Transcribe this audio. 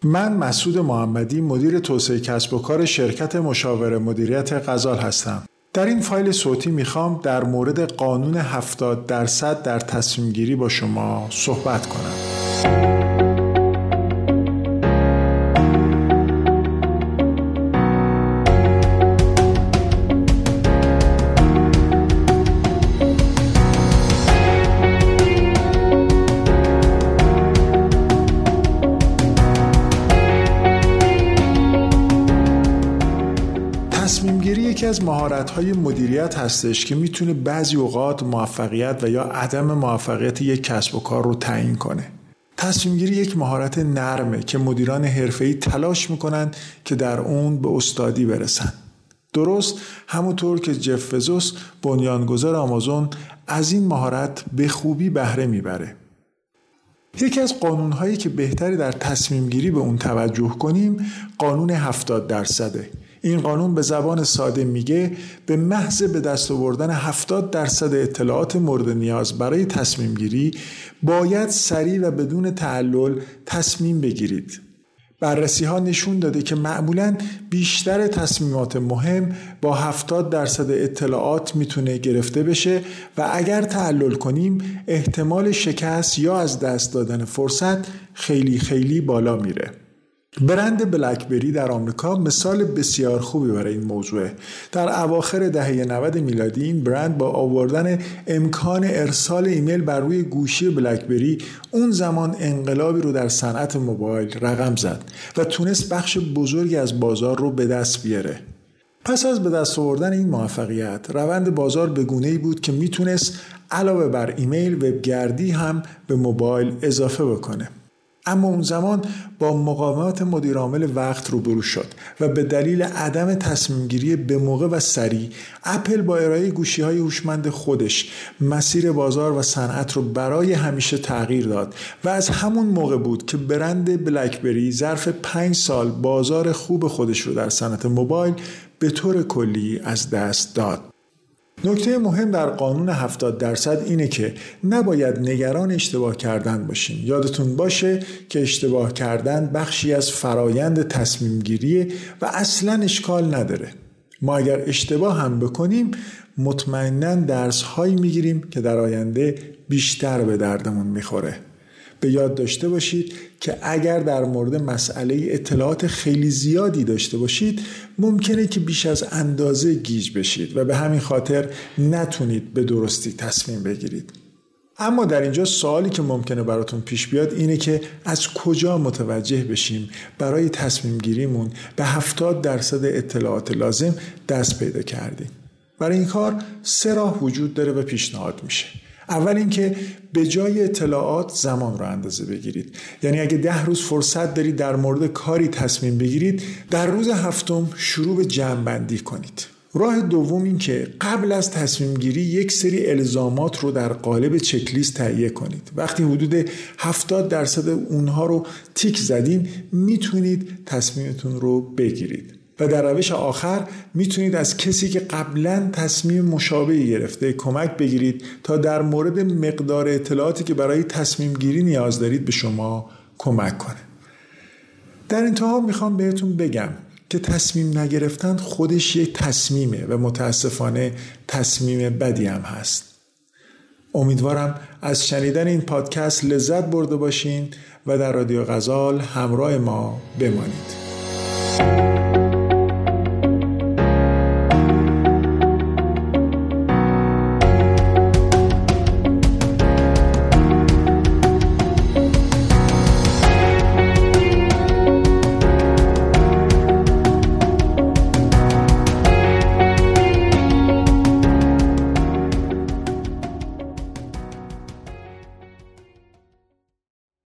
من مسعود محمدی، مدیر توسعه کسب و کار شرکت مشاور مدیریت غزال هستم. در این فایل صوتی میخوام در مورد قانون 70% در تصمیم گیری با شما صحبت کنم. تصمیم‌گیری یکی از مهارت‌های مدیریت هستش که میتونه بعضی اوقات موفقیت و یا عدم موفقیت یک کسب و کار رو تعیین کنه. تصمیم‌گیری یک مهارت نرمه که مدیران حرفه‌ای تلاش میکنن که در اون به استادی برسن. درست همونطور که جف بزوس بنیانگذار آمازون از این مهارت به خوبی بهره میبره. یکی از قانون‌هایی که بهتری در تصمیم‌گیری به اون توجه کنیم قانون 70%. این قانون به زبان ساده میگه به محض به دست آوردن 70% اطلاعات مورد نیاز برای تصمیم گیری باید سریع و بدون تعلل تصمیم بگیرید. بررسی ها نشون داده که معمولاً بیشتر تصمیمات مهم با 70% اطلاعات میتونه گرفته بشه و اگر تعلل کنیم احتمال شکست یا از دست دادن فرصت خیلی بالا میره. برند بلکبری در آمریکا مثال بسیار خوبی برای این موضوعه. در اواخر دهه 90 میلادی این برند با آوردن امکان ارسال ایمیل بر روی گوشی بلکبری اون زمان انقلابی رو در صنعت موبایل رقم زد و تونست بخش بزرگی از بازار رو به دست بیاره. پس از به دست آوردن این موفقیت روند بازار به گونه‌ای بود که میتونست علاوه بر ایمیل وبگردی هم به موبایل اضافه بکنه. اما اون زمان با مقاومت مدیر عامل وقت روبرو شد و به دلیل عدم تصمیم گیری به موقع و سریع اپل با ارائه گوشی‌های هوشمند خودش مسیر بازار و صنعت رو برای همیشه تغییر داد و از همون موقع بود که برند بلکبری ظرف 5 سال بازار خوب خودش رو در صنعت موبایل به طور کلی از دست داد. نکته مهم در قانون 70% اینه که نباید نگران اشتباه کردن باشیم. یادتون باشه که اشتباه کردن بخشی از فرایند تصمیم گیریه و اصلا اشکال نداره. ما اگر اشتباه هم بکنیم مطمئناً درس هایی میگیریم که در آینده بیشتر به دردمون میخوره. به یاد داشته باشید که اگر در مورد مسئله اطلاعات خیلی زیادی داشته باشید ممکنه که بیش از اندازه گیج بشید و به همین خاطر نتونید به درستی تصمیم بگیرید. اما در اینجا سوالی که ممکنه براتون پیش بیاد اینه که از کجا متوجه بشیم برای تصمیم گیریمون به 70% اطلاعات لازم دست پیدا کردیم. برای این کار 3 راه وجود داره و پیشنهاد میشه. اول اینکه به جای اطلاعات زمان رو اندازه بگیرید. یعنی اگه 10 روز فرصت دارید در مورد کاری تصمیم بگیرید، در روز 7 شروع به جمع‌بندی کنید. راه دوم این که قبل از تصمیم گیری یک سری الزامات رو در قالب چک لیست تهیه کنید. وقتی حدود 70% اونها رو تیک زدین میتونید تصمیمتون رو بگیرید. و در روش آخر میتونید از کسی که قبلا تصمیم مشابهی گرفته کمک بگیرید تا در مورد مقدار اطلاعاتی که برای تصمیم گیری نیاز دارید به شما کمک کنه. در انتها میخوام بهتون بگم که تصمیم نگرفتن خودش یک تصمیمه و متاسفانه تصمیم بدی هم هست. امیدوارم از شنیدن این پادکست لذت برده باشین و در رادیو غزال همراه ما بمانید.